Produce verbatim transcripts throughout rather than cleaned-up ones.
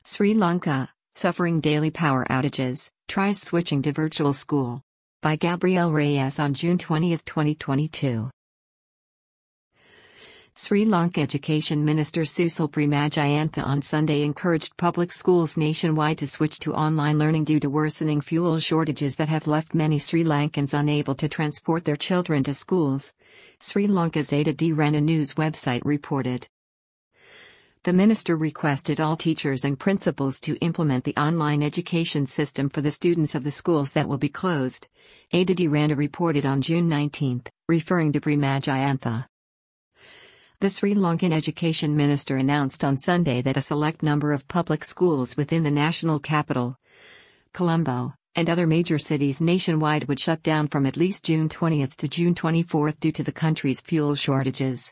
Sri Lanka, suffering daily power outages, tries switching to virtual school. By Gabrielle Reyes on June twentieth, twenty twenty-two. Sri Lanka Education Minister Susil Premajayantha on Sunday encouraged public schools nationwide to switch to online learning due to worsening fuel shortages that have left many Sri Lankans unable to transport their children to schools, Sri Lanka's Ada di Rana news website reported. The minister requested all teachers and principals to implement the online education system for the students of the schools that will be closed, Ada di Rana reported on June nineteenth, referring to Premajayantha. The Sri Lankan education minister announced on Sunday that a select number of public schools within the national capital, Colombo, and other major cities nationwide would shut down from at least June twentieth to June twenty-fourth due to the country's fuel shortages.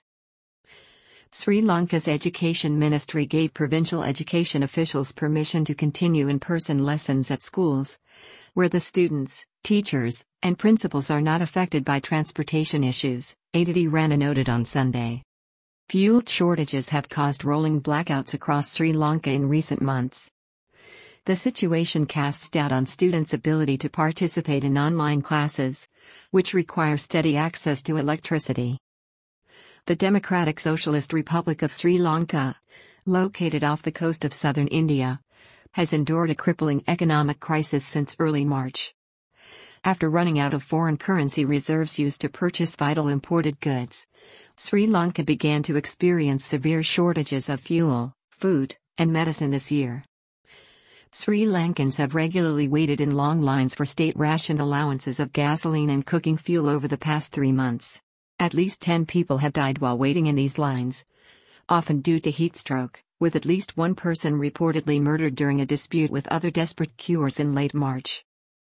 Sri Lanka's education ministry gave provincial education officials permission to continue in-person lessons at schools, where the students, teachers, and principals are not affected by transportation issues, Ada di Rana noted on Sunday. Fuel shortages have caused rolling blackouts across Sri Lanka in recent months. The situation casts doubt on students' ability to participate in online classes, which require steady access to electricity. The Democratic Socialist Republic of Sri Lanka, located off the coast of southern India, has endured a crippling economic crisis since early March. After running out of foreign currency reserves used to purchase vital imported goods, Sri Lanka began to experience severe shortages of fuel, food, and medicine this year. Sri Lankans have regularly waited in long lines for state-rationed allowances of gasoline and cooking fuel over the past three months. At least ten people have died while waiting in these lines, often due to heat stroke, with at least one person reportedly murdered during a dispute with other desperate queuers in late March.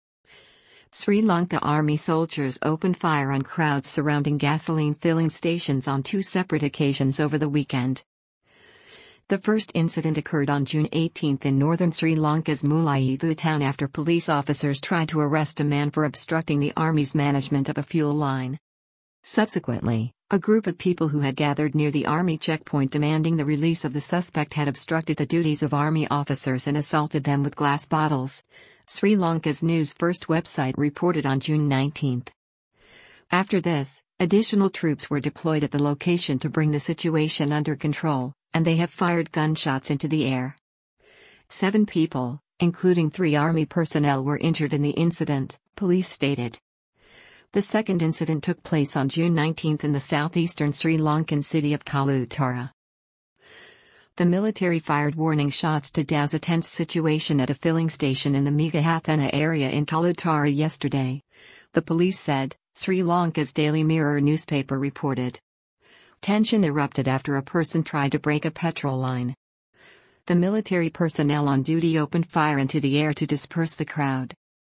Sri Lanka Army soldiers opened fire on crowds surrounding gasoline filling stations on two separate occasions over the weekend. The first incident occurred on June eighteenth in northern Sri Lanka's Mullaitivu town after police officers tried to arrest a man for obstructing the army's management of a fuel line. Subsequently, a group of people who had gathered near the army checkpoint demanding the release of the suspect had obstructed the duties of army officers and assaulted them with glass bottles, Sri Lanka's News First website reported on June nineteenth. After this, additional troops were deployed at the location to bring the situation under control, and they have fired gunshots into the air. Seven people, including three army personnel, were injured in the incident, police stated. The second incident took place on June nineteenth in the southeastern Sri Lankan city of Kalutara. The military fired warning shots to douse a tense situation at a filling station in the Megahathena area in Kalutara yesterday, the police said, Sri Lanka's Daily Mirror newspaper reported. Tension erupted after a person tried to break a petrol line. The military personnel on duty opened fire into the air to disperse the crowd.